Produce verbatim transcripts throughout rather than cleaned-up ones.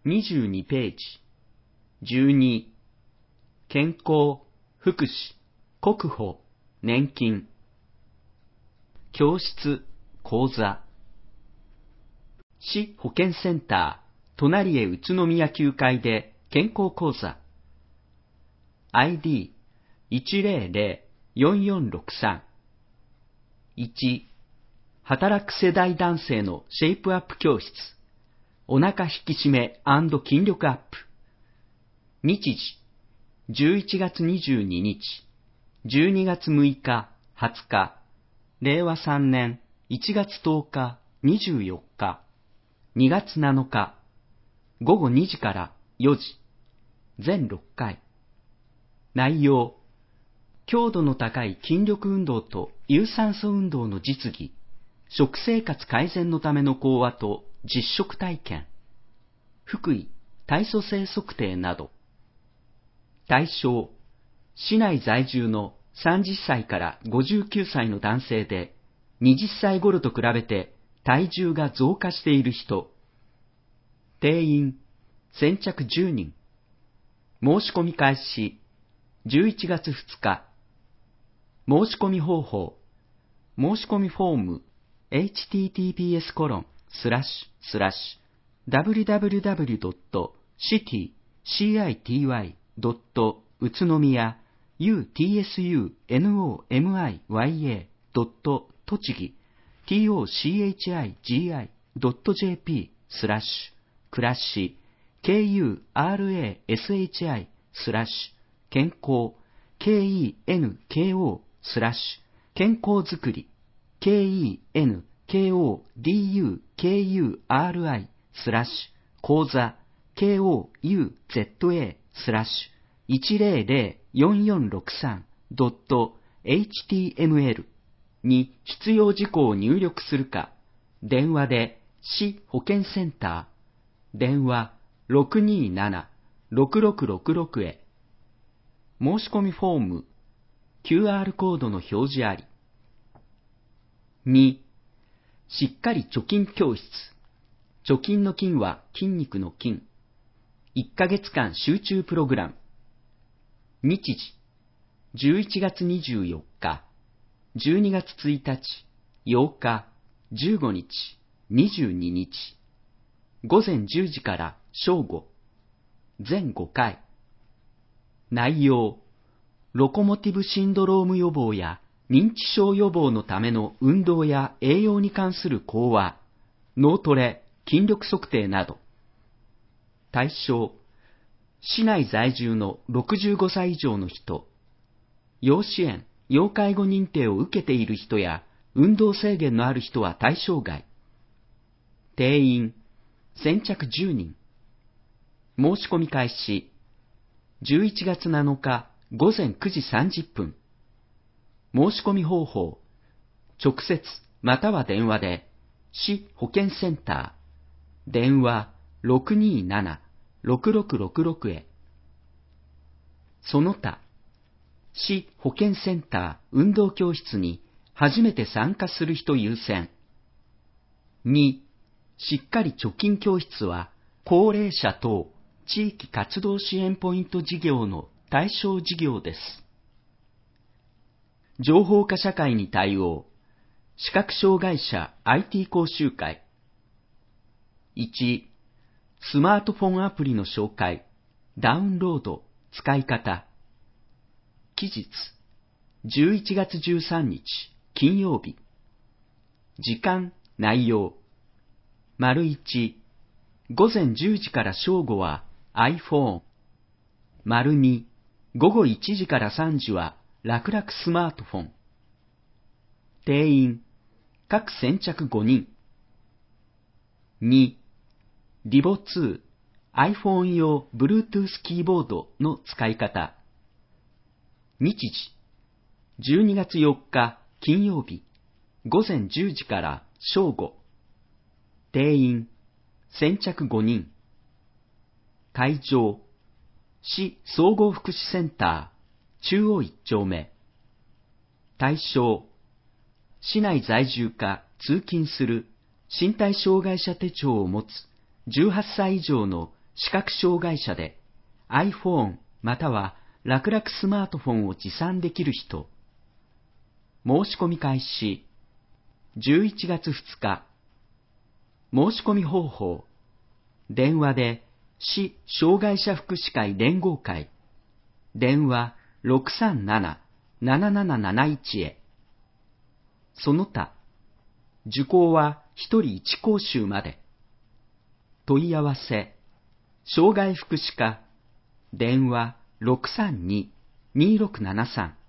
にじゅうにページ。じゅうに、健康、福祉、国保、年金。教室、講座。市保健センター、隣へ宇都宮きゅう階で健康講座。アイディーいちゼロゼロよんよんろくさん。いち、働く世代男性のシェイプアップ教室。お腹引き締め&筋力アップ。日時、じゅういちがつにじゅうににち、じゅうにがつむいか、はつか、れいわさんねんいちがつとおか、にじゅうよっか、にがつなのか、ごごにじからよじ、全ろっかい。内容、強度の高い筋力運動と有酸素運動の実技、食生活改善のための講話と実食体験、福井、体組成測定など。対象、市内在住のさんじゅっさいからごじゅうきゅうさいの男性で、はたち頃と比べて体重が増加している人。定員、先着じゅうにん。申し込み開始、じゅういちがつふつか。申し込み方法、申し込みフォーム、エイチティーティーピーエスコロンスラッシュスラッシュダブリュダブリュダブリュドットシティシーアイティーワイドット宇都宮ユーティーエスユーエヌオーエムアイワイエードット栃木ティーオーシーエイチアイジーアイドットジェーピースラッシュ暮らし ケーユーアールエーエスエイチアイスラッシュ健康 ケーイーエヌケーオースラッシュ健康づくり ケーイーエヌケーオーディーユーケーユーアールアイスラッシュ講座 ケーオーユーゼットエースラッシュいちゼロゼロよんよんろくさんドットエイチティーエムエル に必要事項を入力するか、電話で市保健センター、電話 ろくにーななろくろくろくろく へ。申し込みフォーム、キューアール コードの表示あり。に、しっかり貯金教室。貯金の金は筋肉の筋。いっかげつかん集中プログラム。日時、じゅういちがつにじゅうよっか、じゅうにがつついたち、ようか、じゅうごにち、にじゅうににち。ごぜんじゅうじから正午。全ごかい。内容、ロコモティブシンドローム予防や認知症予防のための運動や栄養に関する講話、脳トレ、筋力測定など。対象、市内在住のろくじゅうごさい以上の人、要支援、要介護認定を受けている人や運動制限のある人は対象外。定員、先着じゅうにん。申し込み開始、じゅういちがつなのかごぜんくじさんじゅっぷん。申し込み方法、直接または電話で、市保健センター、電話 ろくにーななろくろくろくろく へ。その他、市保健センター運動教室に初めて参加する人優先。に、しっかり貯金教室は、高齢者等地域活動支援ポイント事業の対象事業です。情報化社会に対応、視覚障害者 アイティー 講習会。いち、スマートフォンアプリの紹介、ダウンロード、使い方。期日、じゅういちがつじゅうさんにち、金曜日。時間、内容。丸いち、ごぜんじゅうじから正午は iPhone。丸に、ごごいちじからさんじは楽々スマートフォン。定員、各先着ごにん。に、リボツー、iPhone 用 Bluetooth キーボードの使い方。日時、じゅうにがつよっか金曜日、ごぜんじゅうじから正午。定員、先着ごにん。会場、市総合福祉センター、中央いっちょうめ。対象、市内在住か通勤する身体障害者手帳を持つじゅうはっさい以上の視覚障害者で iPhone または楽々スマートフォンを持参できる人。申し込み開始じゅういちがつふつか。申し込み方法。電話で市障害者福祉会連合会電話 ろくさんなな なななななないち へ。その他、受講はひとりいち講習まで。問い合わせ、障害福祉課、電話 ろくさんに にろくななさん。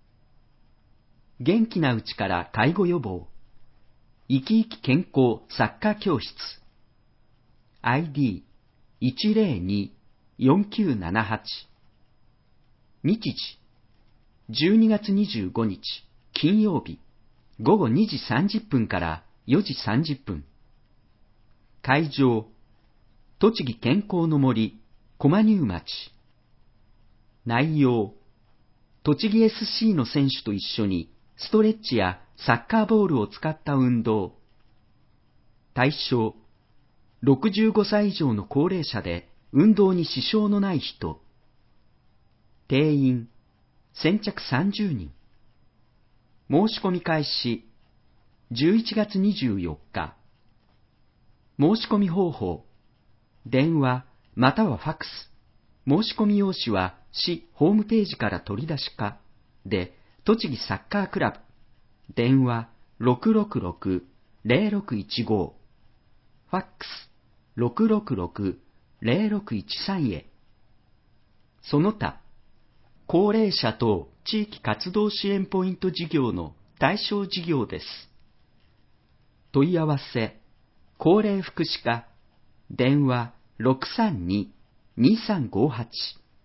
元気なうちから介護予防、生き生き健康サッカー教室。アイディーいちゼロに よんきゅうななはち。日時、じゅうにがつにじゅうごにち、金曜日、ごごにじさんじゅっぷんからよじさんじゅっぷん。会場、栃木健康の森、駒入町。内容、栃木 エスシー の選手と一緒にストレッチやサッカーボールを使った運動。対象、ろくじゅうごさい以上の高齢者で運動に支障のない人。定員、先着さんじゅうにん。申し込み開始、じゅういちがつにじゅうよっか。申し込み方法、電話またはファックス。申し込み用紙は市ホームページから取り出しかで、栃木サッカークラブ、電話 ろくろくろく ゼロろくいちご、ファックス ろくろくろく ゼロろくいちさん へ。その他、高齢者等地域活動支援ポイント事業の対象事業です。問い合わせ、高齢福祉課、電話 ろくさんに にさんごはち。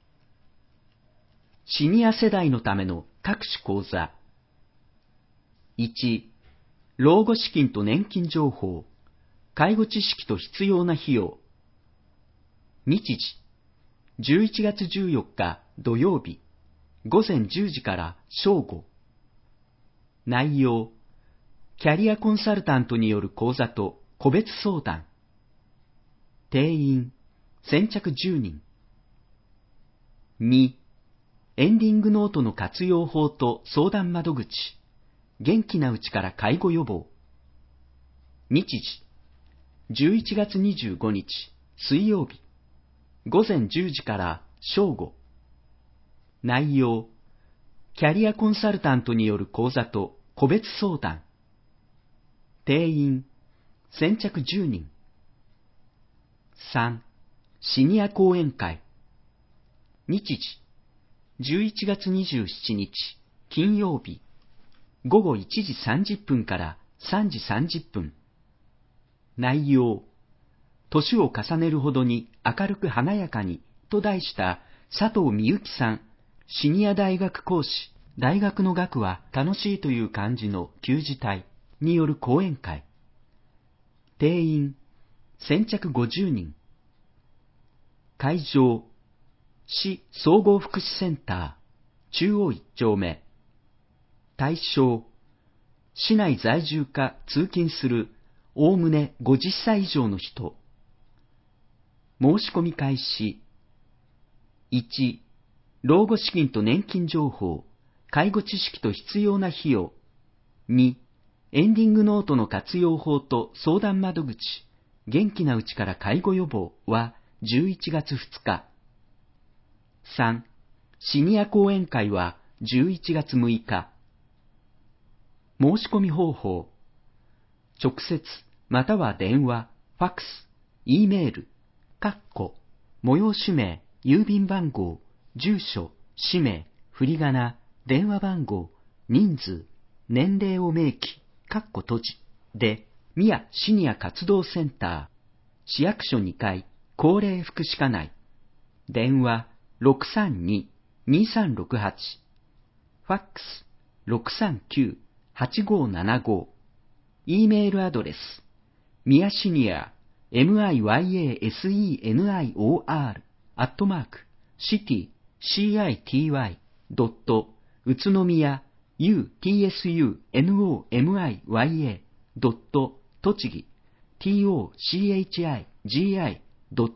シニア世代のための各種講座。いち、老後資金と年金情報、介護知識と必要な費用。日時、じゅういちがつじゅうよっか土曜日、ごぜんじゅうじから正午。内容、キャリアコンサルタントによる講座と個別相談。定員、先着じゅうにん。に、エンディングノートの活用法と相談窓口。元気なうちから介護予防。日時、じゅういちがつにじゅうごにち水曜日、ごぜんじゅうじから正午。内容、キャリアコンサルタントによる講座と個別相談。定員、先着じゅうにん。さん、シニア講演会。日時、じゅういちがつにじゅうしちにち金曜日、ごごいちじさんじゅっぷんからさんじさんじゅっぷん。内容、年を重ねるほどに明るく華やかにと題した佐藤美由紀さん、シニア大学講師、大学の学は楽しいという漢字の旧字体による講演会。定員、先着ごじゅうにん。会場、市総合福祉センター、中央一丁目。対象、市内在住か通勤するおおむねごじゅっさい以上の人。申し込み開始。いち、老後資金と年金情報、介護知識と必要な費用。に、エンディングノートの活用法と相談窓口、元気なうちから介護予防はじゅういちがつふつか。さん、シニア講演会はじゅういちがつむいか。申し込み方法。直接または電話、ファックス、Eメール、かっこ、催し名、郵便番号、住所、氏名、振り仮名、電話番号、人数、年齢を明記、かっこ閉じ、で、宮シニア活動センター、市役所にかい、高齢福祉課内、電話 ろくさんに にさんろくはち、ファックス ろくさんきゅう はちごななご、Eメールアドレス、宮シニア、ミヤセニオー、アットマーク、シティ、シーアイティーワイ、ドット、宇都宮、ユーティーエスユーエヌオーエムアイワイエー、ドット、栃木、ティーオーシーエイチアイジーアイ、ドット、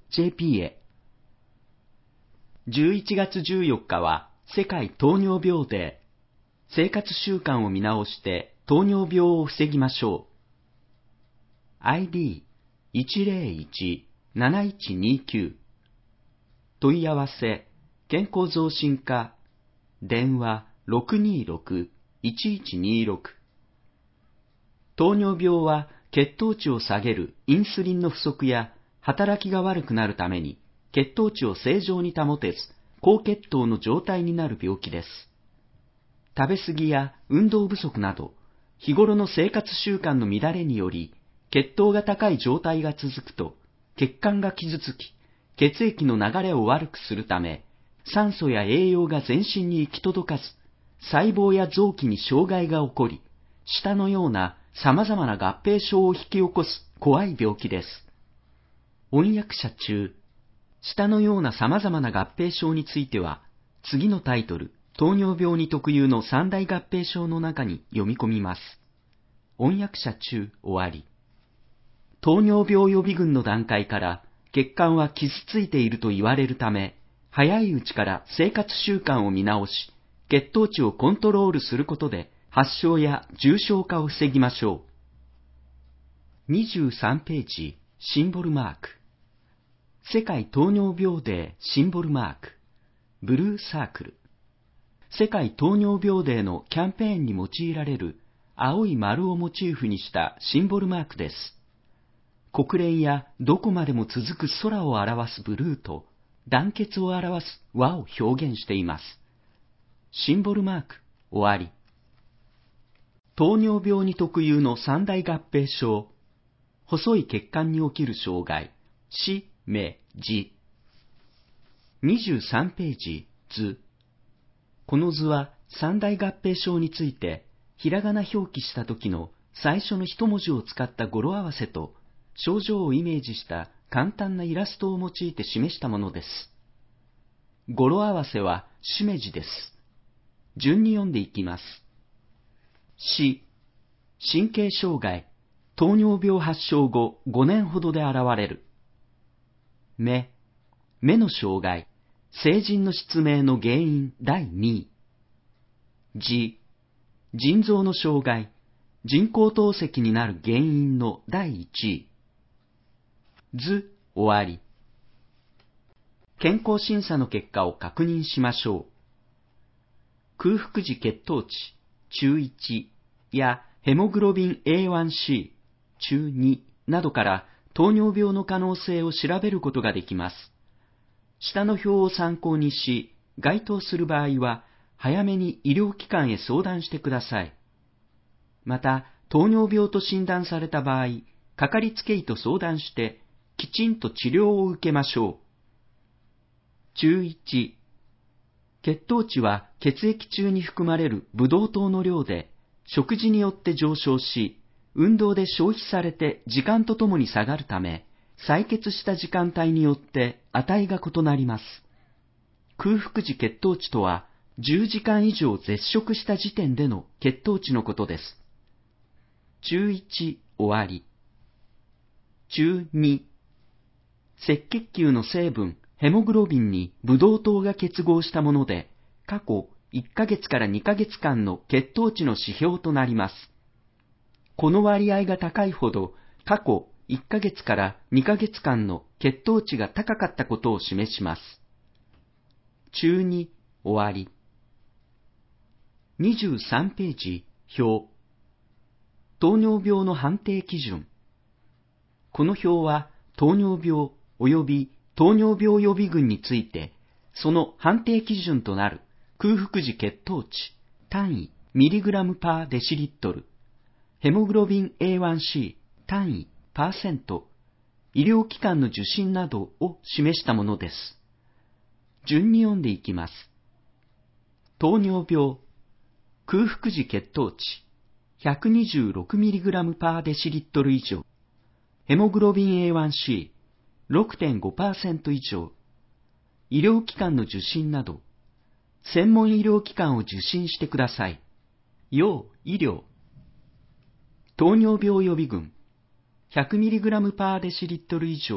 ジェーピー へ。じゅういちがつじゅうよっかは世界糖尿病デー。生活習慣を見直して糖尿病を防ぎましょう。アイディーいちゼロいち なないちにきゅう 問い合わせ健康増進課電話 ろくにーろく いちいちにーろく。 糖尿病は血糖値を下げるインスリンの不足や働きが悪くなるために血糖値を正常に保てず高血糖の状態になる病気です。食べ過ぎや運動不足など日頃の生活習慣の乱れにより血糖が高い状態が続くと血管が傷つき血液の流れを悪くするため酸素や栄養が全身に行き届かず細胞や臓器に障害が起こり下のような様々な合併症を引き起こす怖い病気です。翻訳者中、下のような様々な合併症については次のタイトル糖尿病に特有の三大合併症の中に読み込みます。翻訳者中終わり。糖尿病予備軍の段階から血管は傷ついていると言われるため、早いうちから生活習慣を見直し、血糖値をコントロールすることで発症や重症化を防ぎましょう。にじゅうさんページ、シンボルマーク。世界糖尿病デーシンボルマーク。ブルーサークル。世界糖尿病デーのキャンペーンに用いられる青い丸をモチーフにしたシンボルマークです。国連やどこまでも続く空を表すブルーと団結を表す輪を表現しています。シンボルマーク終わり。糖尿病に特有の三大合併症。細い血管に起きる障害。死、め、じ。にじゅうさんページ図。この図は三大合併症についてひらがな表記した時の最初の一文字を使った語呂合わせと症状をイメージした簡単なイラストを用いて示したものです。語呂合わせはしめじです。順に読んでいきます。死、神経障害、糖尿病発症後ごねんほどで現れる。目、目の障害、成人の失明の原因だいにい。じ、腎臓の障害、人工透析になる原因のだいいちい。図、終わり。健康審査の結果を確認しましょう。空腹時血糖値、中いちやヘモグロビン エーワンシー、中になどから糖尿病の可能性を調べることができます。下の表を参考にし、該当する場合は、早めに医療機関へ相談してください。また、糖尿病と診断された場合、かかりつけ医と相談して、きちんと治療を受けましょう。注いち、血糖値は血液中に含まれるブドウ糖の量で、食事によって上昇し、運動で消費されて時間とともに下がるため、採血した時間帯によって値が異なります。空腹時血糖値とは、じゅうじかん以上絶食した時点での血糖値のことです。注いち終わり。注に、赤血球の成分ヘモグロビンにブドウ糖が結合したもので、過去いっかげつからにかげつかんの血糖値の指標となります。この割合が高いほど、過去いっかげつからにかげつかんの血糖値が高かったことを示します。注に終わり。にじゅうさんページ表。糖尿病の判定基準。この表は糖尿病及び糖尿病予備軍について、その判定基準となる空腹時血糖値、単位ミリグラムパーデシリットル、ヘモグロビン エーワンシー 単位パーセント、医療機関の受診などを示したものです。順に読んでいきます。糖尿病、空腹時血糖値 ひゃくにじゅうろくミリグラムパーデシリットル以上、ヘモグロビン エーワンシーろくてんごパーセント 以上、医療機関の受診など、専門医療機関を受診してください。要医療。糖尿病予備軍、ひゃくミリグラムパーデシリットル以上、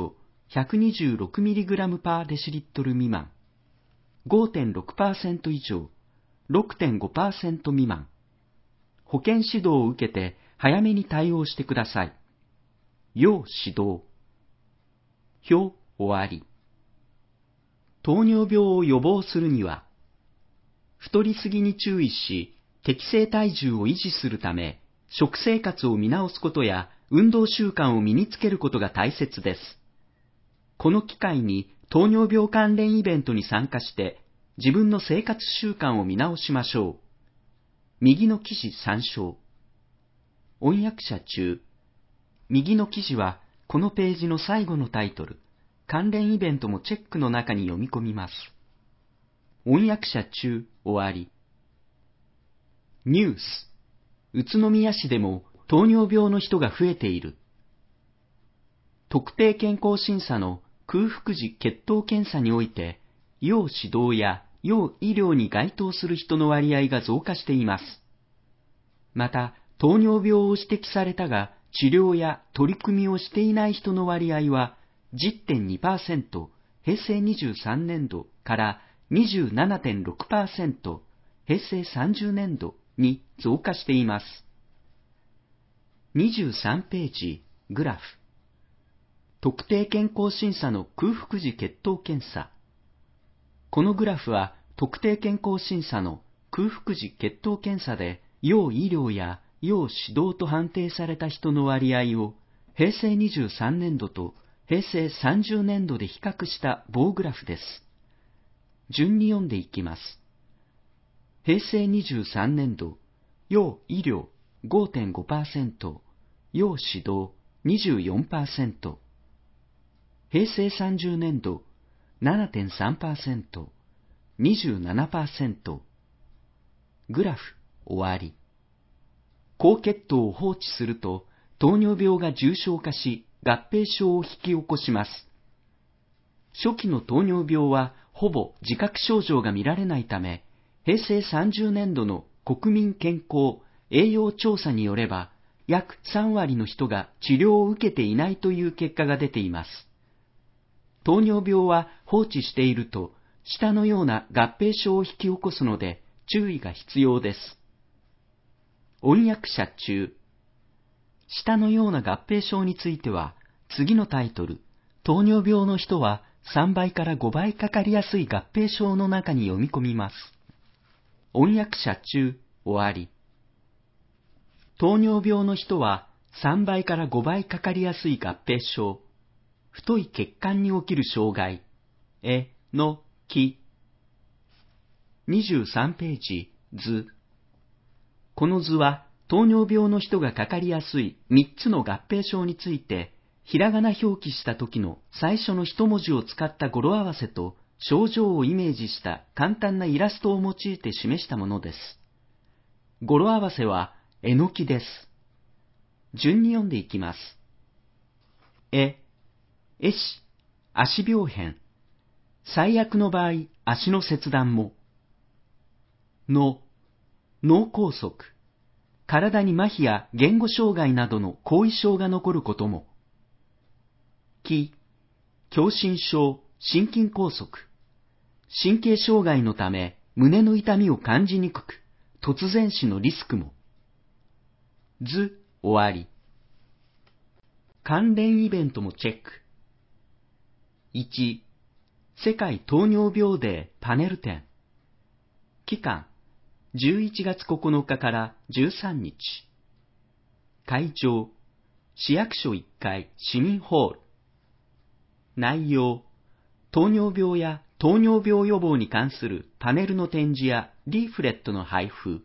ひゃくにじゅうろくミリグラム パーデシリットル未満、ごてんろくパーセント 以上、ろくてんごパーセント 未満。保健指導を受けて早めに対応してください。要指導。表終わり。糖尿病を予防するには、太りすぎに注意し、適正体重を維持するため、食生活を見直すことや運動習慣を身につけることが大切です。この機会に糖尿病関連イベントに参加して、自分の生活習慣を見直しましょう。右の記事参照。音訳者中。右の記事はこのページの最後のタイトル、関連イベントもチェックの中に読み込みます。音訳者中終わり。ニュース。宇都宮市でも糖尿病の人が増えている。特定健康審査の空腹時血糖検査において、要指導や要医療に該当する人の割合が増加しています。また、糖尿病を指摘されたが、治療や取り組みをしていない人の割合は じゅってんにパーセント、へいせいにじゅうさんねんどから にじゅうななてんろくパーセント、へいせいさんじゅうねんどに増加しています。にじゅうさんページ、グラフ。特定健康審査の空腹時血糖検査。このグラフは特定健康審査の空腹時血糖検査で要医療や要指導と判定された人の割合をへいせいにじゅうさんねんどとへいせいさんじゅうねんどで比較した棒グラフです。順に読んでいきます。へいせいにじゅうさんねんど、要医療 ごてんごパーセント、要指導 にじゅうよんパーセント、へいせいさんじゅうねんど ななてんさんパーセント、にじゅうななパーセント。グラフ終わり。高血糖を放置すると糖尿病が重症化し合併症を引き起こします。初期の糖尿病はほぼ自覚症状が見られないため、へいせいさんじゅうねんどの国民健康栄養調査によれば、約さんわりの人が治療を受けていないという結果が出ています。糖尿病は放置していると、下のような合併症を引き起こすので注意が必要です。音訳者中。下のような合併症については、次のタイトル、糖尿病の人はさんばいからごばいかかりやすい合併症の中に読み込みます。音訳者中終わり。糖尿病の人はさんばいからごばいかかりやすい合併症、太い血管に起きる障害、え、の、き。にじゅうさんページ、図。この図は糖尿病の人がかかりやすいみっつの合併症について、ひらがな表記した時の最初の一文字を使った語呂合わせと症状をイメージした簡単なイラストを用いて示したものです。語呂合わせはえのきです。順に読んでいきます。え、えし、足病変。最悪の場合、足の切断も。の、脳梗塞。体に麻痺や言語障害などの後遺症が残ることも。き、狭心症、心筋梗塞。神経障害のため胸の痛みを感じにくく、突然死のリスクも。図終わり。関連イベントもチェック。いち、世界糖尿病デーパネル展。期間、じゅういちがつここのかからじゅうさんにち。会場、市役所いっかい市民ホール。内容、糖尿病や糖尿病予防に関するパネルの展示やリーフレットの配布。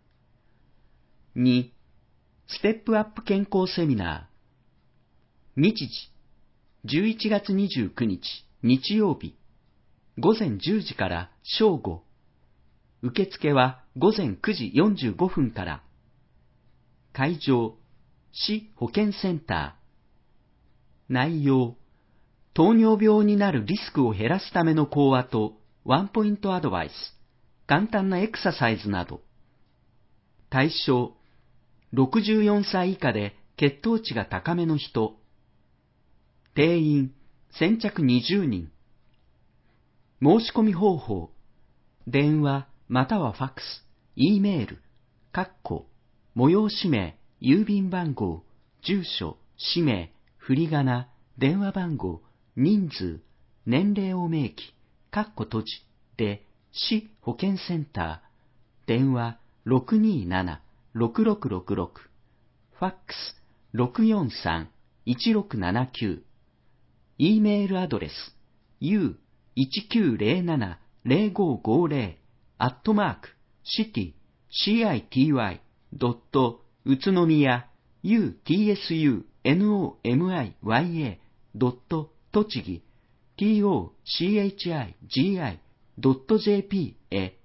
に、ステップアップ健康セミナー。日時、じゅういちがつにじゅうくにち日曜日、ごぜんじゅうじから正午。受付はごぜんくじよんじゅうごふんから。会場、市保健センター。内容、糖尿病になるリスクを減らすための講話とワンポイントアドバイス、簡単なエクササイズなど。対象、ろくじゅうよんさい以下で血糖値が高めの人。定員先着にじゅうにん。申し込み方法、電話またはファックス、E メール、括弧、催し名、郵便番号、住所、氏名、振り仮名、電話番号、人数、年齢を明記、括弧閉じで、市保健センター、電話 ろくにーなな ろくろくろくろく、ファックス ろくよんさん いちろくななきゅう、E メールアドレス ユーいちきゅうゼロなな ゼロごごゼロ アットマーク シティ シーアイティーワイ ドット 宇都宮 ユーティーエスユーエヌオーエムアイワイエー ドット栃木 ティーオーシーエイチアイジーアイ ドット ジェーピー へ。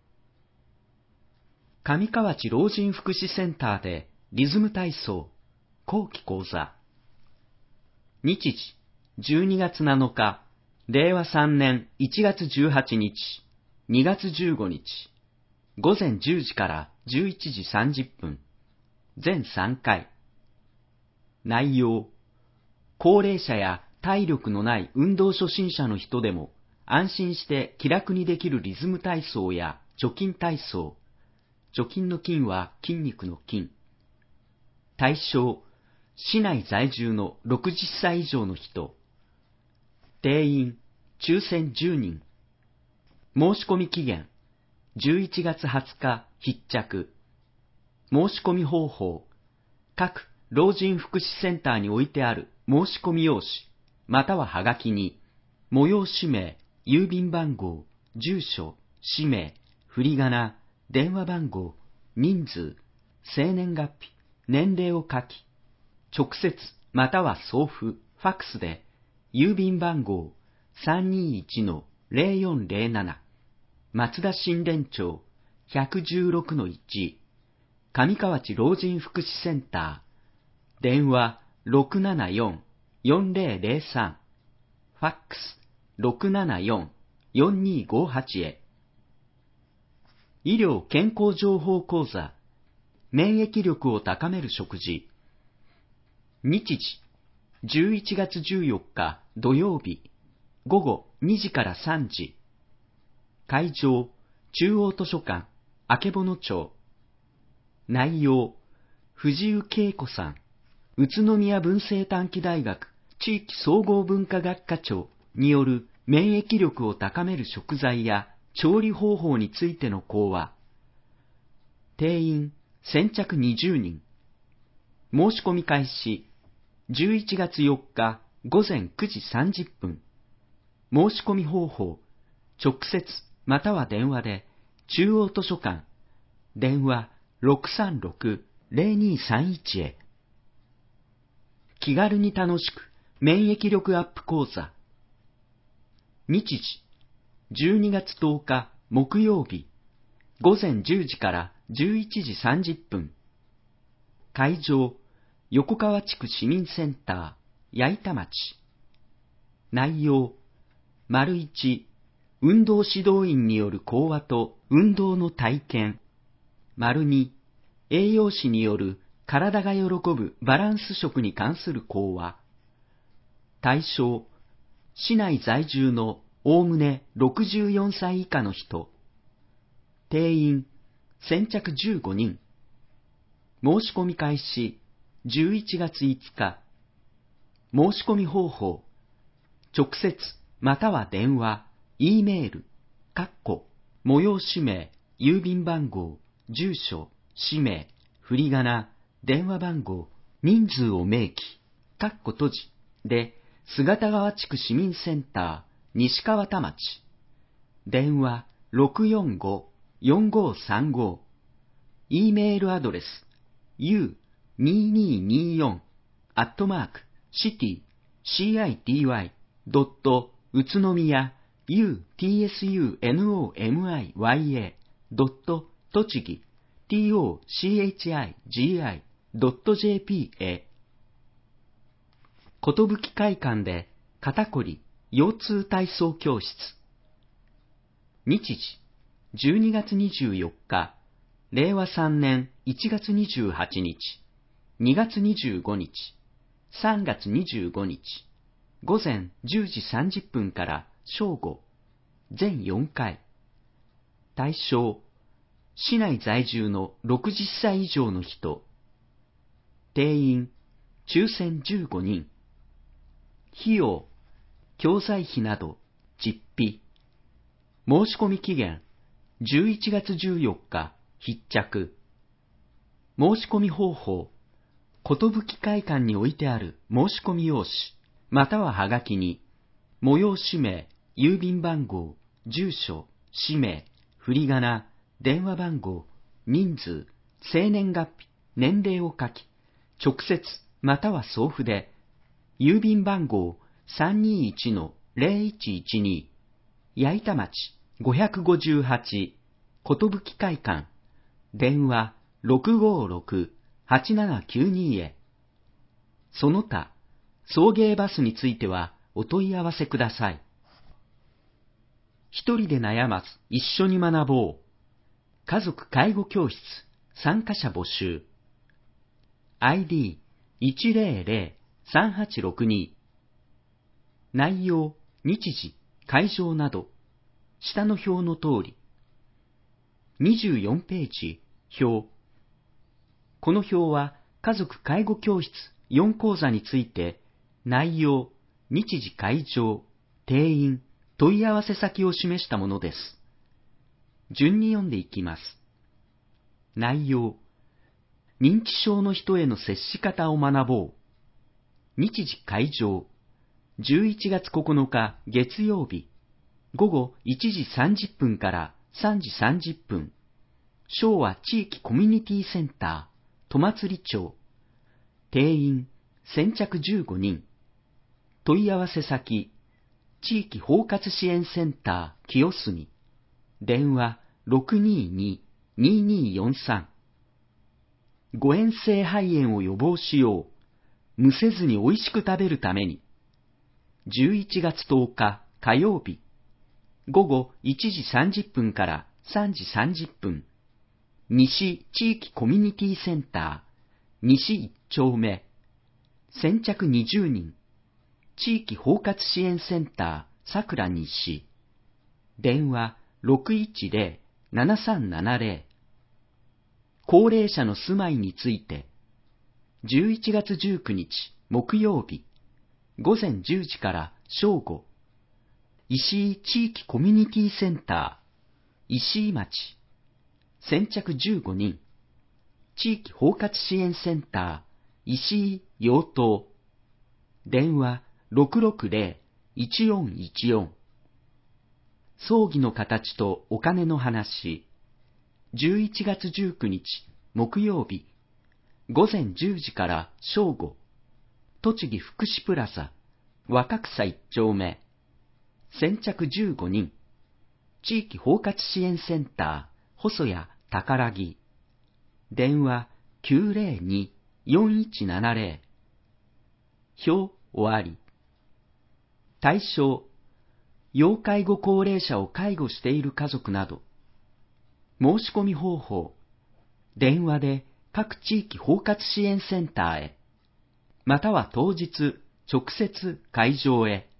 上河内老人福祉センターでリズム体操後期講座。日時じゅうにがつなのか、れいわさんねんいちがつじゅうはちにち、にがつじゅうごにち、ごぜんじゅうじからじゅういちじさんじゅっぷん、全さんかい。内容、高齢者や体力のない運動初心者の人でも安心して気楽にできるリズム体操や貯金体操。貯金の金は筋肉の筋。対象、市内在住のろくじゅっさい以上の人。定員、抽選じゅうにん。申し込み期限、じゅういちがつはつか必着。申し込み方法、各老人福祉センターに置いてある申し込み用紙、またははがきに、催し名、郵便番号、住所、氏名、振り仮名、電話番号、人数、生年月日、年齢を書き、直接または送付、ファックスで、郵便番号 さんにーいちのゼロよんゼロなな、松田新田町 ひゃくじゅうろくのいち、上河内老人福祉センター、電話 ろくななよん よんゼロゼロさん、ファックス ろくななよん よんにーごはち へ。医療健康情報講座、免疫力を高める食事。日時、じゅういちがつじゅうよっか土曜日、ごごにじからさんじ。会場、中央図書館、曙町。内容、藤井恵子さん、宇都宮文政短期大学地域総合文化学科長による免疫力を高める食材や調理方法についての講話。定員、先着にじゅうにん。申し込み開始、じゅういちがつよっかごぜんくじさんじゅっぷん。申し込み方法、直接または電話で、中央図書館、電話 ろくさんろく ゼロにーさんいち へ。気軽に楽しく免疫力アップ講座。日時、じゅうにがつとおか木曜日、ごぜんじゅうじからじゅういちじさんじゅっぷん。会場、横川地区市民センター、八板町。内容、丸いち、運動指導員による講話と運動の体験。丸に、栄養士による体が喜ぶバランス食に関する講話。対象、市内在住のおおむねろくじゅうよんさい以下の人。定員、先着じゅうごにん。申し込み開始、じゅういちがついつか。申し込み方法、直接または電話、E メール、括弧、催し名、郵便番号、住所、氏名、振り仮名、電話番号、人数を明記、括弧閉じで、姿川地区市民センター、西川田町。電話 ろくよんご よんごさんご。E メールアドレス ユーにーにーにーよん アットマークシティ シーアイティーワイ ドット宇都宮 ユーティーエスユーエヌオーエムアイワイエー ドット栃木 ティーオーシーエイチアイジーアイ ドット ジェーピー へ。寿会館で肩こり腰痛体操教室。日時、じゅうにがつにじゅうよっか、れいわさんねんいちがつにじゅうはちにち、にがつにじゅうごにち、さんがつにじゅうごにち。 午前じゅうじさんじゅっぷんから正午、全よんかい。対象、市内在住のろくじゅっさい以上の人。定員、抽選じゅうごにん。費用、教材費など、実費。申し込み期限、じゅういちがつじゅうよっか、必着。申し込み方法、寿会館に置いてある申し込み用紙、またははがきに、催し名、郵便番号、住所、氏名、振り仮名、電話番号、人数、生年月日、年齢を書き、直接または送付で、郵便番号 さんにいちのゼロいちいちに、矢板町ごひゃくごじゅうはち、寿会館、電話ろくごろく はちななきゅうに へ。その他、送迎バスについてはお問い合わせください。一人で悩まず一緒に学ぼう。家族介護教室参加者募集。アイディーいちゼロゼロ さんはちろくに。内容、日時、会場など、下の表の通り。にじゅうよんページ、表。この表は家族介護教室よん講座について、内容、日時会場、定員、問い合わせ先を示したものです。順に読んでいきます。内容、認知症の人への接し方を学ぼう。日時会場、じゅういちがつここのか月曜日、午後いちじさんじゅっぷんからさんじさんじゅっぷん、昭和地域コミュニティセンター、戸祭町。定員、先着じゅうごにん。問い合わせ先、地域包括支援センター、清澄。電話 ろくにーにー にーにーよんさん。誤嚥性肺炎を予防しよう。むせずに美味しく食べるために。じゅういちがつとおか火曜日、午後いちじさんじゅっぷんからさんじさんじゅっぷん。西地域コミュニティセンター、西いっ丁目。先着にじゅうにん。地域包括支援センター、さくら西。電話 ろくいちゼロ ななさんななゼロ。高齢者の住まいについて、じゅういちがつじゅうくにち木曜日、午前じゅうじから正午。石井地域コミュニティセンター、石井町。先着じゅうごにん。地域包括支援センター、石井陽東。電話 ろくろくゼロ いちよんいちよん。葬儀の形とお金の話。じゅういちがつじゅうくにち木曜日、午前じゅうじから正午。栃木福祉プラザ、若草いっ丁目。先着じゅうごにん。地域包括支援センター、細谷宝木。電話 きゅうゼロに よんいちななゼロ。表終わり。対象、要介護高齢者を介護している家族など。申し込み方法、電話で各地域包括支援センターへ、または当日直接会場へ。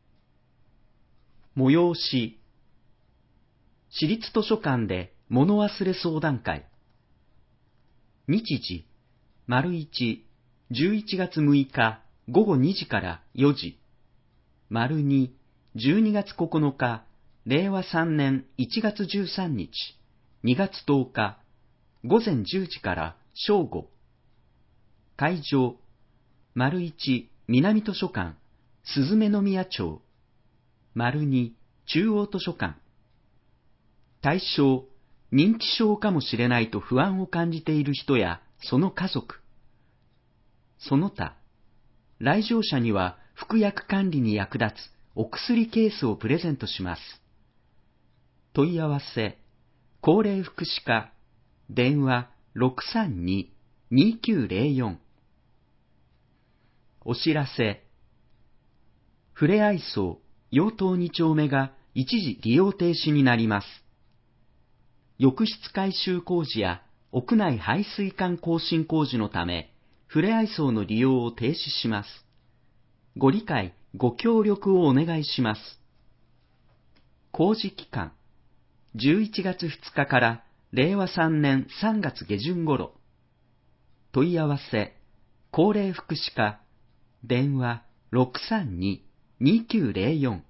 催し、市立図書館で物忘れ相談会。日時、丸一、じゅういちがつむいか午後にじからよじ。丸二、じゅうにがつここのか、れいわさんねんいちがつじゅうさんにち、にがつとおか、午前じゅうじから正午。会場、丸一、南図書館、すずめの宮町。丸二、中央図書館。対象、認知症かもしれないと不安を感じている人やその家族。その他、来場者には服薬管理に役立つお薬ケースをプレゼントします。問い合わせ、高齢福祉課、電話 ろくさんに にきゅうゼロよん。お知らせ、ふれあい荘、陽東に丁目が一時利用停止になります。浴室改修工事や屋内排水管更新工事のため、ふれあい荘の利用を停止します。ご理解ご協力をお願いします。工事期間、じゅういちがつふつかかられいわさんねんさんがつげじゅん頃。問い合わせ、高齢福祉課、電話 ろくさんに にきゅうぜろよん。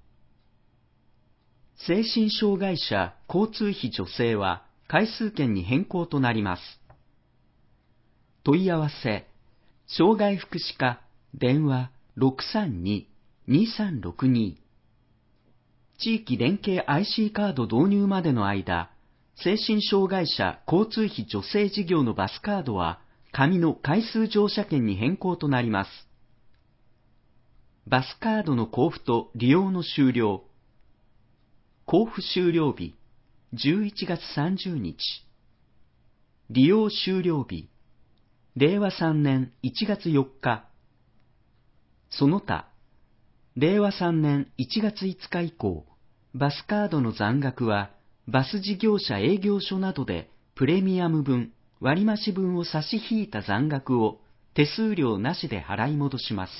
精神障害者交通費助成は回数券に変更となります。問い合わせ、障害福祉課、電話 ろくさんに にさんろくに。地域連携 アイシー カード導入までの間、精神障害者交通費助成事業のバスカードは、紙の回数乗車券に変更となります。バスカードの交付と利用の終了。交付終了日、じゅういちがつさんじゅうにち。利用終了日、れいわさんねんいちがつよっか。その他、れいわさんねんいちがついつか以降、バスカードの残額は、バス事業者営業所などでプレミアム分、割増分を差し引いた残額を手数料なしで払い戻します。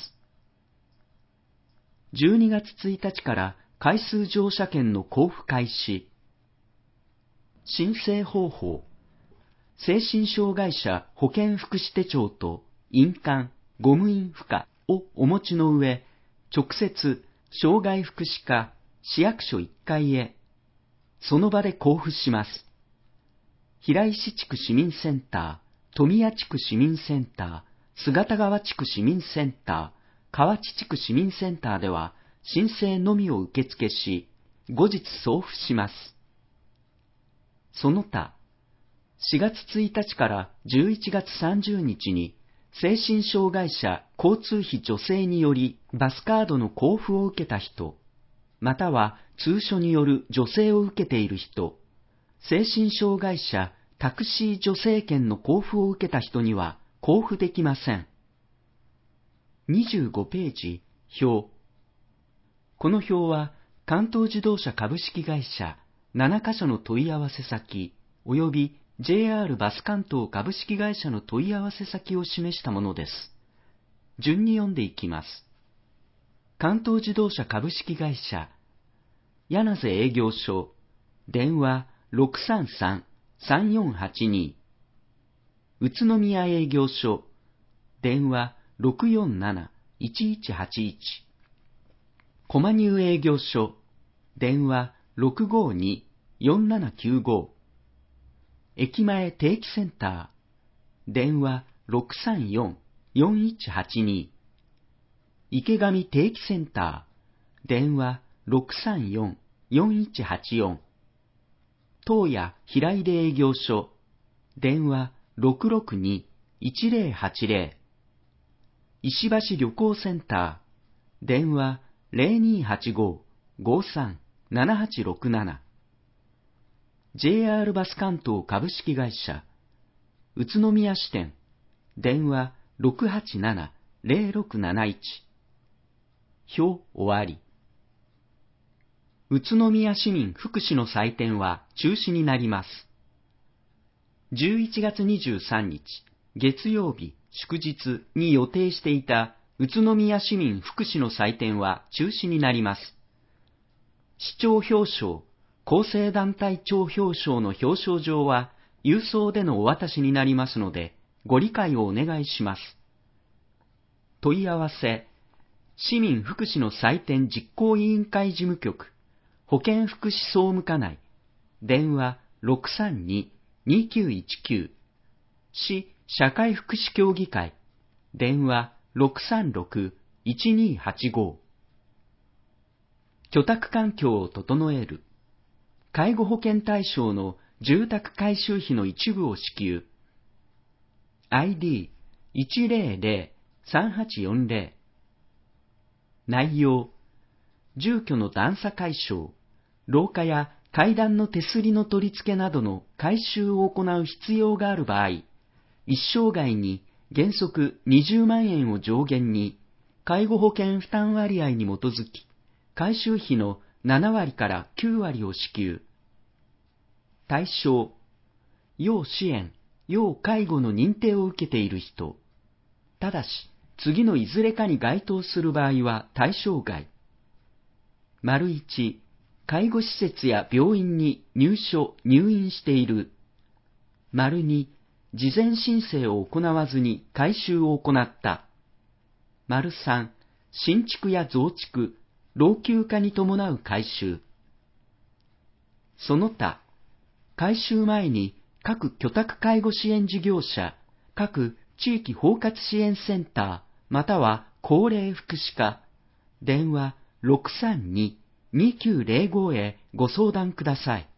じゅうにがつついたちから回数乗車券の交付開始。申請方法。精神障害者保健福祉手帳と印鑑、ゴム印付加をお持ちの上、直接、障害福祉課、市役所いっかいへ、その場で交付します。平石地区市民センター、富谷地区市民センター、姿川地区市民センター、河内地区市民センターでは、申請のみを受付し、後日送付します。その他、しがつついたちからじゅういちがつさんじゅうにちに、精神障害者交通費助成によりバスカードの交付を受けた人、または通所による助成を受けている人、精神障害者タクシー助成券の交付を受けた人には交付できません。にじゅうごページ、表。この表は関東自動車株式会社ななかしょの問い合わせ先及び ジェイアール バス関東株式会社の問い合わせ先を示したものです。順に読んでいきます。関東自動車株式会社柳瀬営業所、電話 ろくさんさん さんよんはちに。宇都宮営業所、電話 ろくよんなな いちいちはちいち。駒入営業所、電話 ろくごに よんななきゅうご。駅前定期センター、電話 ろくさんよん よんいちはちに。池上定期センター、電話 ろくさんよん よんいちはちよん。東谷平出営業所、電話 ろくろくに いちぜろはちぜろ。石橋旅行センター、電話 ゼロにはちご ごさん ななはちろくなな。ジェイアール バス関東株式会社、宇都宮支店、電話 ろくはちなな ゼロろくなないち。表終わり。宇都宮市民福祉の祭典は中止になります。じゅういちがつにじゅうさんにち、月曜日、祝日に予定していた宇都宮市民福祉の祭典は中止になります。市長表彰、厚生団体長表彰の表彰状は郵送でのお渡しになりますので、ご理解をお願いします。問い合わせ、市民福祉の祭典実行委員会事務局、保健福祉総務課内、電話 ろくさんに にきゅういちきゅう。市社会福祉協議会、電話 ろくさんろく いちにはちご。居宅環境を整える。介護保険対象の住宅改修費の一部を支給。アイディーいちぜろぜろ さんはちよんぜろ。内容、住居の段差解消、廊下や階段の手すりの取り付けなどの改修を行う必要がある場合、一生涯に原則にじゅうまんえんを上限に、介護保険負担割合に基づき、改修費のななわりからきゅうわりを支給。対象、要支援、要介護の認定を受けている人。ただし、 次のいずれかに該当する場合は対象外。丸いち、介護施設や病院に入所・入院している。丸に、事前申請を行わずに改修を行った。丸さん、新築や増築、老朽化に伴う改修。その他、改修前に各居宅介護支援事業者、各地域包括支援センター、または高齢福祉課、電話 ろくさんに にきゅうぜろご へご相談ください。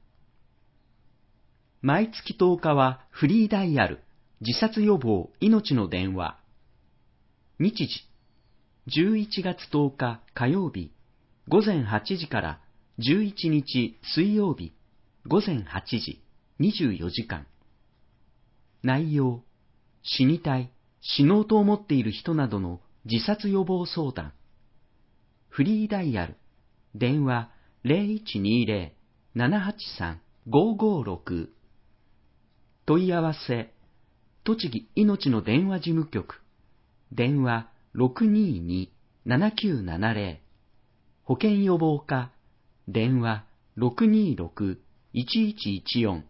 毎月とおかはフリーダイヤル、自殺予防命の電話。日時、じゅういちがつとおか火曜日、ごぜんはちじからじゅういちにち水曜日、ごぜんはちじ、にじゅうよじかん。内容、死にたい、死のうと思っている人などの自殺予防相談。フリーダイヤル、電話 ゼロいちにゼロ ななはちさん ごごろく。問い合わせ、栃木いのちの電話事務局、電話 ろくにーに ななきゅうななゼロ。保健予防課、電話 ろくにーろく いちいちいちよん。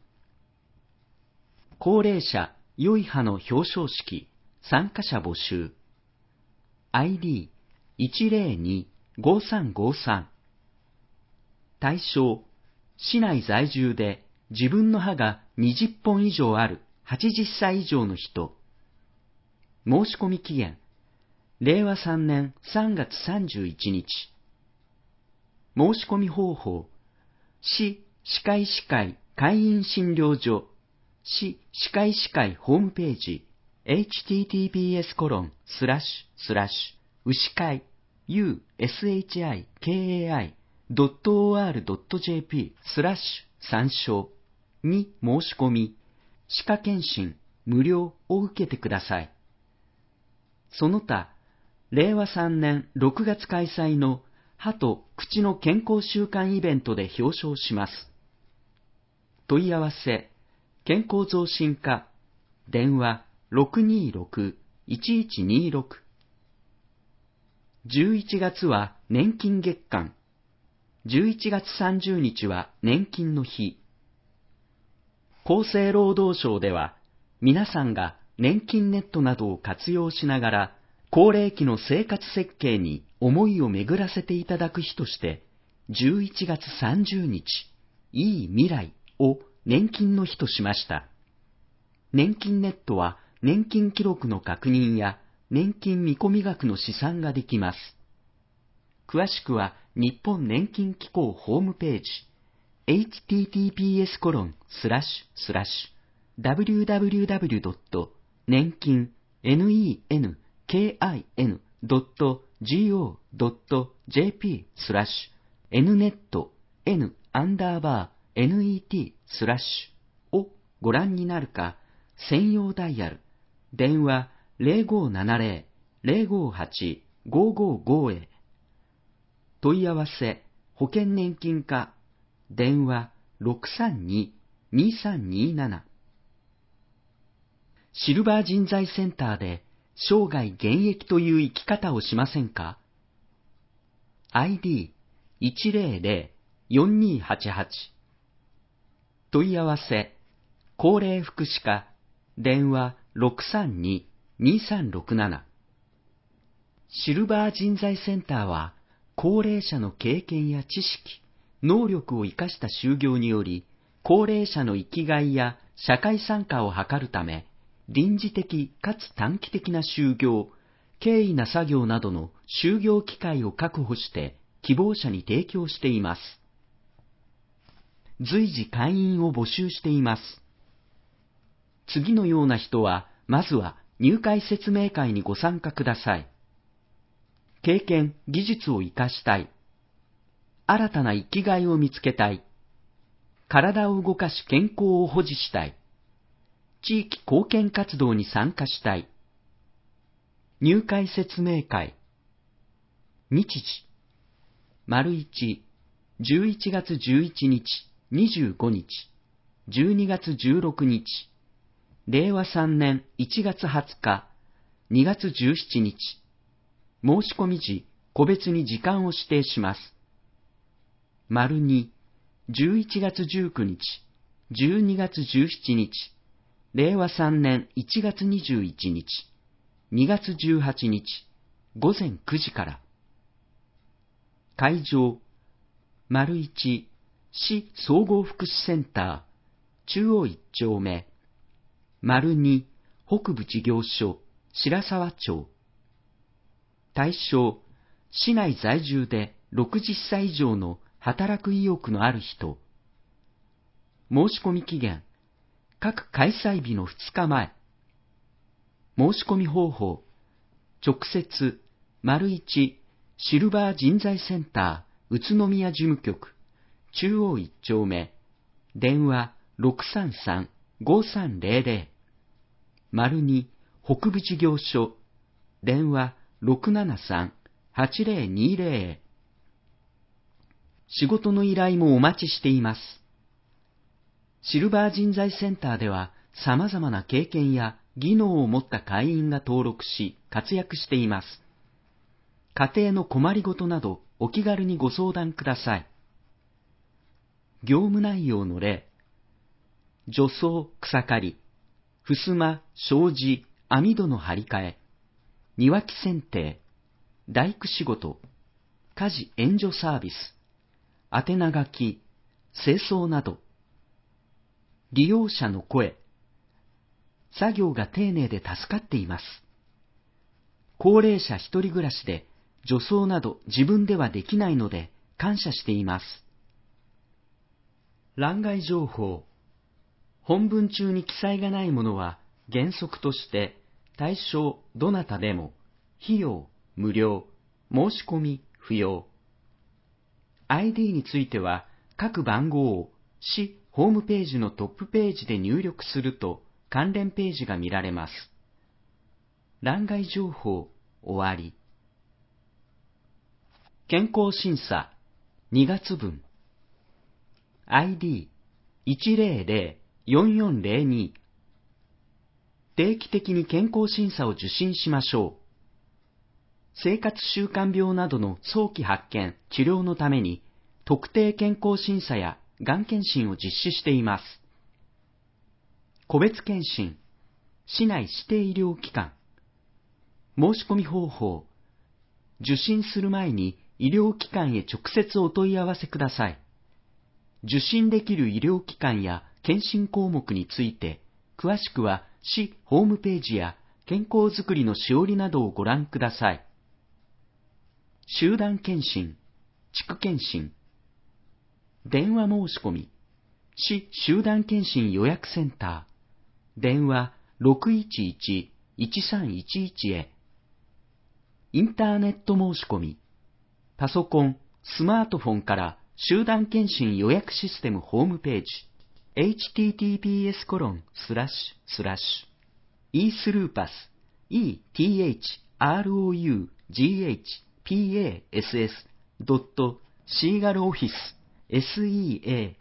高齢者良い歯の表彰式、参加者募集。アイディーいちゼロに ごさんごさん。対象、市内在住で自分の歯がにじゅっぽん以上あるはちじゅっさい以上の人。申し込み期限、れいわさんねんさんがつさんじゅういちにち。申し込み方法、市歯科医師会会員診療所、市歯科医師会ホームページ、エイチティーティーピーエスコロンスラッシュスラッシュ牛飼 ユーエスエイチアイケーエーアイドットオーアールドットジェーピー スラッシュ参照に申し込み、歯科検診無料を受けてください。その他、れいわさんねんろくがつ開催の歯と口の健康週間イベントで表彰します。問い合わせ、健康増進課、電話 ろくにーろく いちいちにろく。じゅういちがつは年金月間、じゅういちがつさんじゅうにちは年金の日。厚生労働省では、皆さんが年金ネットなどを活用しながら、高齢期の生活設計に思いを巡らせていただく日として、じゅういちがつさんじゅうにち、いい未来を年金の日としました。年金ネットは年金記録の確認や年金見込み額の試算ができます。詳しくは日本年金機構ホームページ、エイチティーティーピーエスコロンスラッシュスラッシュダブリューダブリューダブリュードット年金ネンキンドットジオードットジェーピースラッシュ エヌネット N アンダーバー ネット スラッシュをご覧になるか、専用ダイヤル、電話 ゼロごななゼロ ゼロごはち ごごご へ。問い合わせ、保険年金課、電話 ろくさんに にさんになな。シルバー人材センターで生涯現役という生き方をしませんか？ アイディーいちゼロゼロ よんにはちはち。問い合わせ、高齢福祉課、電話 ろくさんに にさんろくなな。シルバー人材センターは、高齢者の経験や知識、能力を生かした就業により、高齢者の生きがいや社会参加を図るため、臨時的かつ短期的な就業、経緯な作業などの就業機会を確保して希望者に提供しています。随時会員を募集しています。次のような人は、まずは入会説明会にご参加ください。経験、技術を生かしたい。新たな生きがいを見つけたい。体を動かし健康を保持したい。地域貢献活動に参加したい。入会説明会。日時。丸一、じゅういちがつじゅういちにち、にじゅうごにち、じゅうにがつじゅうろくにち、れいわさんねんいちがつはつか、にがつじゅうしちにち、 申し込み時、個別に時間を指定します。丸に、じゅういちがつじゅうくにち、じゅうにがつじゅうしちにち、れいわさんねんいちがつにじゅういちにち、にがつじゅうはちにち、ごぜんくじから。会場、丸いち、市総合福祉センター、中央いっちょうめ。丸に、北部事業所、白沢町。対象、市内在住でろくじゅっさい以上の働く意欲のある人。申し込み期限、各開催日のふつかまえ。申し込み方法、直接、丸いち、シルバー人材センター、宇都宮事務局、中央いっちょうめ、電話 ろくさんさんごさんぜろぜろ。丸に、北部事業所、電話 ろくななさんはちぜろにぜろ。仕事の依頼もお待ちしています。シルバー人材センターでは様々な経験や技能を持った会員が登録し活躍しています。家庭の困りごとなどお気軽にご相談ください。業務内容の例、除草、草刈り、襖、障子、網戸の張り替え、庭木剪定、大工仕事、家事援助サービス、宛名書き、清掃など。利用者の声、作業が丁寧で助かっています。高齢者一人暮らしで除草など自分ではできないので感謝しています。欄外情報、本文中に記載がないものは原則として対象どなたでも費用無料、申し込み不要。アイディー については各番号を市ホームページのトップページで入力すると関連ページが見られます。欄外情報終わり。健康審査にがつぶん アイディーいちぜろぜろよんよんぜろに。定期的に健康審査を受診しましょう。生活習慣病などの早期発見・治療のために特定健康審査やがん検診を実施しています。個別検診、市内指定医療機関。申し込み方法、受診する前に医療機関へ直接お問い合わせください。受診できる医療機関や検診項目について、詳しくは市ホームページや健康づくりのしおりなどをご覧ください。集団検診、地区検診。電話申し込み、市集団検診予約センター、電話 ろくいちいちいちさんいちいち へ。インターネット申し込み、パソコン、スマートフォンから集団検診予約システムホームページ、エイチティーティーピーエスコロンスラッシュスラッシュイースルーパス イーティーエイチアールオーユージーエイチピーエーエスエス ドットシーガルオフィス セガ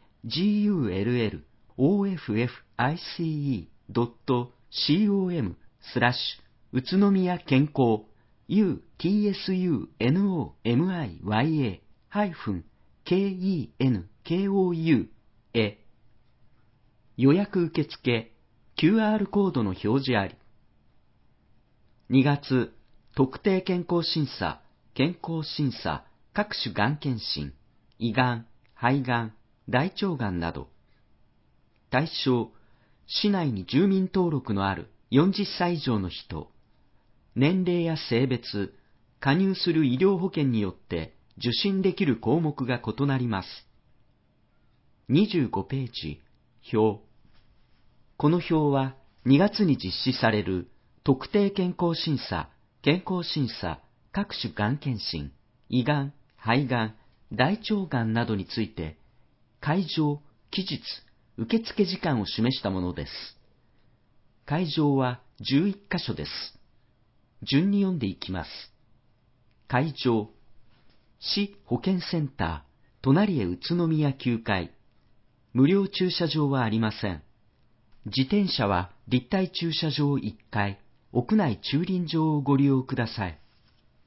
ルオフィス ドットコム スラッシュ宇都宮健康 ユーティーエスユーエヌオーエムアイワイエー ハイフン ケーイーエヌケーオーユー へ。予約受付 キューアール コードの表示あり。にがつ、特定健康審査、健康審査、各種がん検診、胃がん、肺がん、大腸がんなど。対象、市内に住民登録のあるよんじゅっさい以上の人。年齢や性別、加入する医療保険によって受診できる項目が異なります。にじゅうごページ、表。この表はにがつに実施される特定健康審査、健康審査、各種がん検診、胃がん、肺がん、大腸がんなどについて、会場、期日、受付時間を示したものです。会場はじゅういっかしょです。順に読んでいきます。会場、市保健センター、隣へ宇都宮きゅうかい。無料駐車場はありません。自転車は立体駐車場いっかい、屋内駐輪場をご利用ください。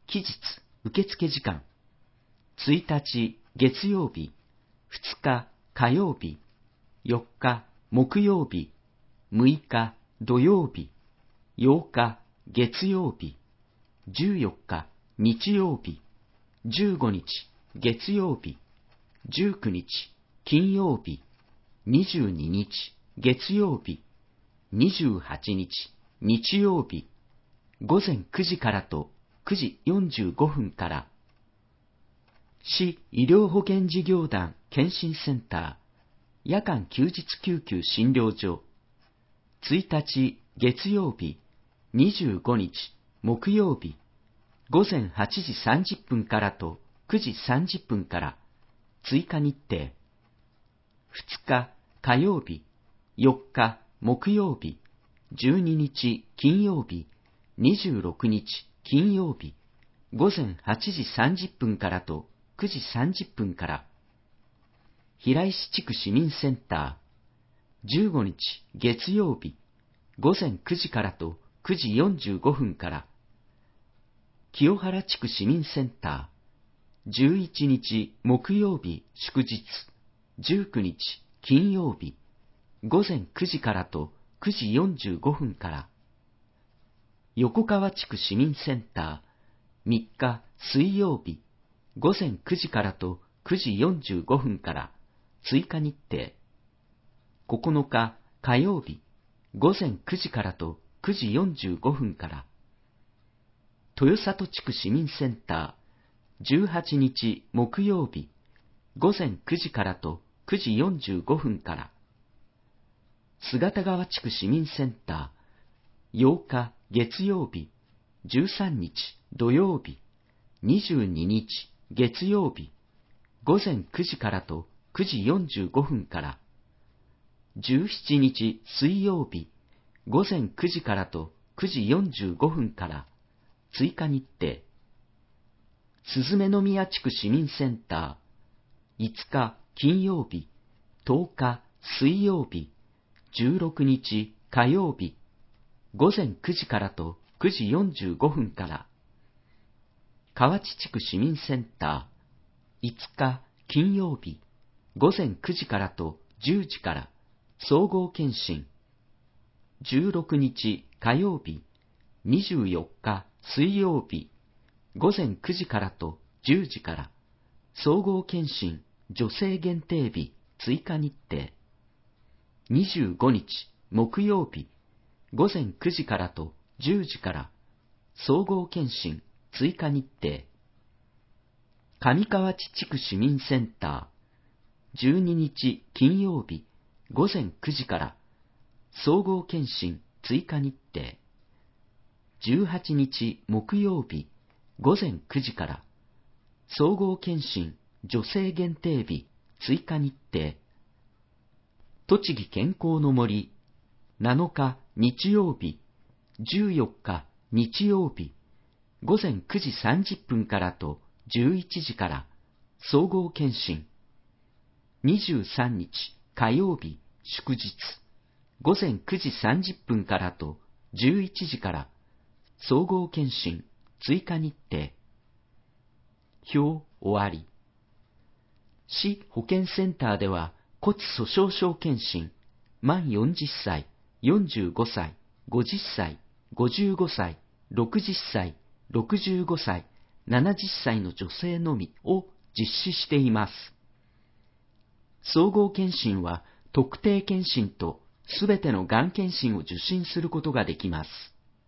期日受付時間。ついたち月曜日、ふつか火曜日、よっか木曜日、むいか土曜日、ようか月曜日、じゅうよっか日曜日、じゅうごにち月曜日、じゅうくにち金曜日、にじゅうににち月曜日、にじゅうはちにち日曜日、ごぜんくじからとくじよんじゅうごふんから、市医療保険事業団健診センター夜間休日救急診療所。ついたち月曜日、にじゅうごにち木曜日、ごぜんはちじさんじゅっぷんからとくじさんじゅっぷんから追加日程。ふつか火曜日、よっか木曜日、じゅうににち金曜日、にじゅうろくにち金曜日、ごぜんはちじさんじゅっぷんからとくじさんじゅっぷんから、平石地区市民センター、じゅうごにち月曜日、ごぜんくじからとくじよんじゅうごふんから、清原地区市民センター、じゅういちにち木曜日祝日、じゅうくにち金曜日、ごぜんくじからとくじよんじゅうごふんから、横川地区市民センター、みっか水曜日、ごぜんくじからとくじよんじゅうごふんから追加日程。ここのか火曜日、ごぜんくじからとくじよんじゅうごふんから、豊里地区市民センター、じゅうはちにち木曜日、ごぜんくじからとくじよんじゅうごふんから、姿川地区市民センター、ようか月曜日、じゅうさんにち土曜日、にじゅうににち月曜日、ごぜんくじからとくじよんじゅうごふんから、じゅうしちにち水曜日、ごぜんくじからとくじよんじゅうごふんから追加日程。鈴目宮地区市民センター、いつか金曜日、とおか水曜日、じゅうろくにち火曜日、ごぜんくじからとくじよんじゅうごふんから、河内地区市民センター、いつか金曜日、ごぜんくじからとじゅうじから総合検診。じゅうろくにち火曜日、にじゅうよっか水曜日、ごぜんくじからとじゅうじから総合検診女性限定日追加日程。にじゅうごにち木曜日、ごぜんくじからとじゅうじから総合検診追加日程。上河内地区市民センター、じゅうににち金曜日、ごぜんくじから総合検診追加日程。じゅうはちにち木曜日、ごぜんくじから総合検診女性限定日追加日程。栃木健康の森、なのか日曜日、じゅうよっか日曜日、ごぜんくじさんじゅっぷんからとじゅういちじから総合検診。にじゅうさんにち火曜日祝日、ごぜんくじさんじゅっぷんからとじゅういちじから総合検診追加日程。表終わり。市保健センターでは骨粗鬆症検診、満よんじゅっさい、よんじゅうごさい、ごじゅっさい、ごじゅうごさい、ろくじゅっさい、ろくじゅうごさい、ななじゅっさいの女性のみを実施しています。総合検診は特定検診とすべてのがん検診を受診することができます。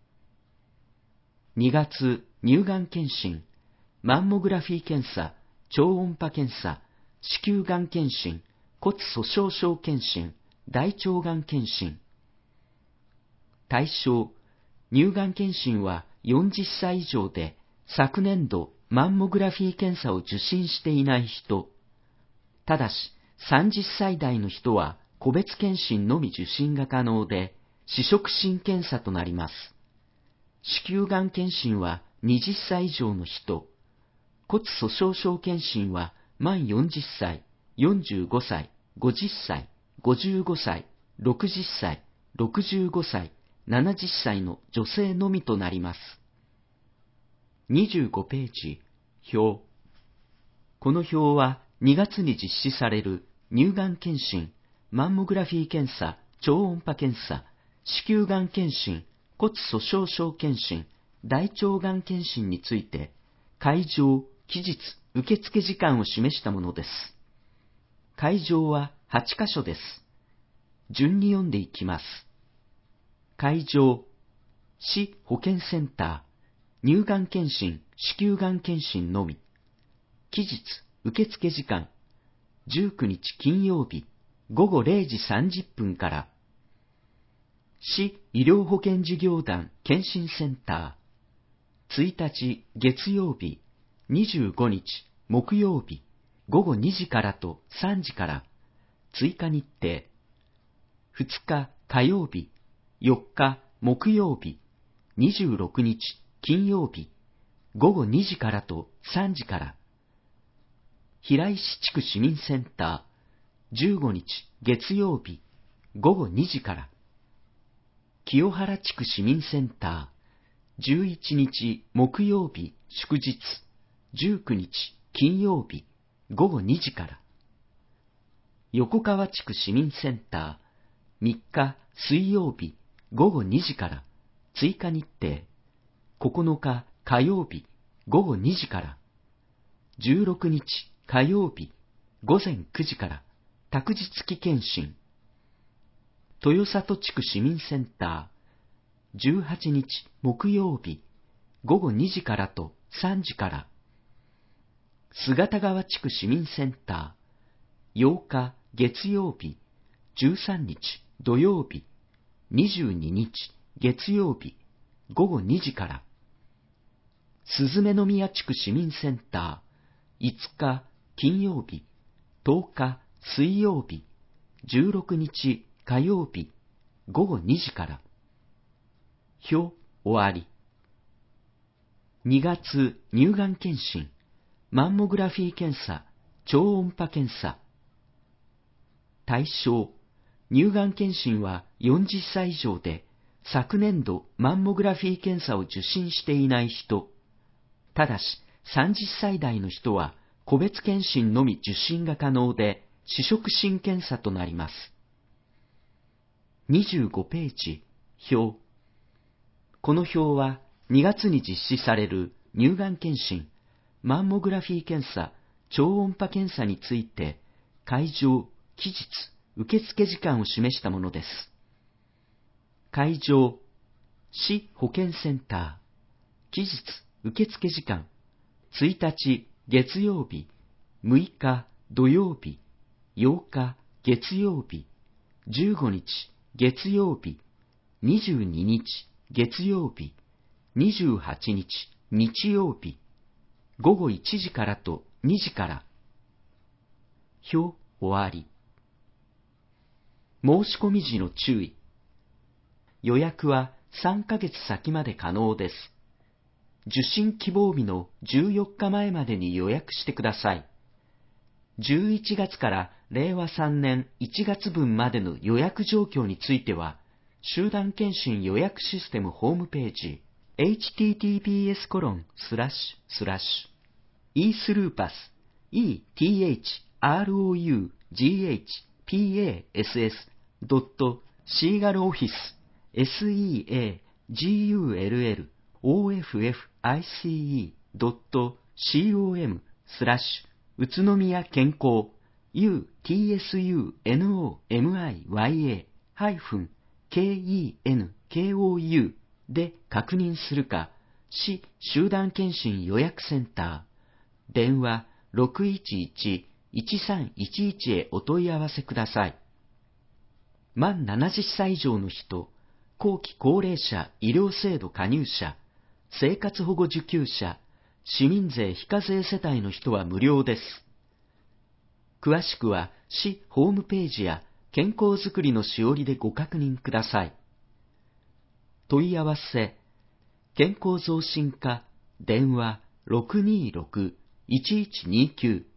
にがつ、乳がん検診、マンモグラフィー検査、超音波検査、子宮がん検診、骨粗鬆症検診、大腸がん検診。対象、乳がん検診はよんじゅっさい以上で昨年度マンモグラフィー検査を受診していない人。ただしさんじゅっさい代の人は個別検診のみ受診が可能で、試食診検査となります。子宮がん検診ははたち以上の人。骨粗鬆症検診は満よんじゅっさい、よんじゅうごさい、ごじゅっさい、ごじゅうごさい、ろくじゅっさい、ろくじゅうごさい、ななじゅっさいの女性のみとなります。 にじゅうごページ、表。この表はにがつに実施される乳がん検診、マンモグラフィー検査、超音波検査、子宮がん検診、骨粗鬆症検診、大腸がん検診について、会場、期日、受付時間を示したものです。会場ははちかしょです。順に読んでいきます。会場、市保健センター、乳がん検診、子宮がん検診のみ。期日、受付時間、じゅうくにち金曜日、ごごれいじさんじゅっぷんから。市医療保険事業団検診センター、ついたち月曜日、にじゅうごにち木曜日、ごごにじからとさんじから、追加日程。ふつか火曜日、よっか木曜日、にじゅうろくにち金曜日、ごごにじからとさんじから。平石地区市民センター、じゅうごにち月曜日、ごごにじから。清原地区市民センター、じゅういちにち木曜日祝日、じゅうくにち金曜日、ごごにじから。横川地区市民センター、みっか水曜日、ごごにじから、追加日程。ここのか火曜日、ごごにじから。じゅうろくにち火曜日、ごぜんくじから、託児付き検診。豊里地区市民センター、じゅうはちにち木曜日、ごごにじからとさんじから。姿川地区市民センター、ようか月曜日、じゅうさんにち土曜日、にじゅうににち月曜日、ごごにじから。鈴目宮地区市民センター、いつか金曜日、とおか水曜日、じゅうろくにち火曜日、ごごにじから。表終わり。にがつ乳がん検診、マンモグラフィー検査、超音波検査。対象、乳がん検診はよんじゅっさい以上で、昨年度マンモグラフィー検査を受診していない人。ただし、さんじゅっさい代の人は、個別検診のみ受診が可能で、試食診検査となります。にじゅうごページ、表。この表は、にがつに実施される乳がん検診、マンモグラフィー検査、超音波検査について、会場、期日、受付時間を示したものです。会場、市保健センター、期日、受付時間、ついたち月曜日、むいか土曜日、ようか月曜日、じゅうごにち月曜日、にじゅうににち月曜日、にじゅうはちにち日曜日、ごごいちじからとにじから。表終わり。申し込み時の注意。予約はさんかげつ先まで可能です。受診希望日のじゅうよっかまえまでに予約してください。じゅういちがつかられいわさんねんいちがつぶんまでの予約状況については、集団検診予約システムホームページ、エイチティーティーピーエスコロンスラッシュスラッシュイースルーパス イーティーエイチアールオーユージーエイチピーエーエスエス ドットシーガルオフィス エスイーエージーユーエルエルオーエフエフアイシーイー ドットコム スラッシュ宇都宮健康 ユーティーエスユーエヌオーエムアイワイエー ハイフン ケーイーエヌケーオーユー で確認するか、市集団検診予約センター、電話 ろくいちいち いちさんいちいち へお問い合わせください。満ななじゅっさい以上の人、後期高齢者医療制度加入者、生活保護受給者、市民税非課税世帯の人は無料です。詳しくは市ホームページや健康づくりのしおりでご確認ください。問い合わせ、健康増進課、電話 ろくにーろく いちいちにきゅう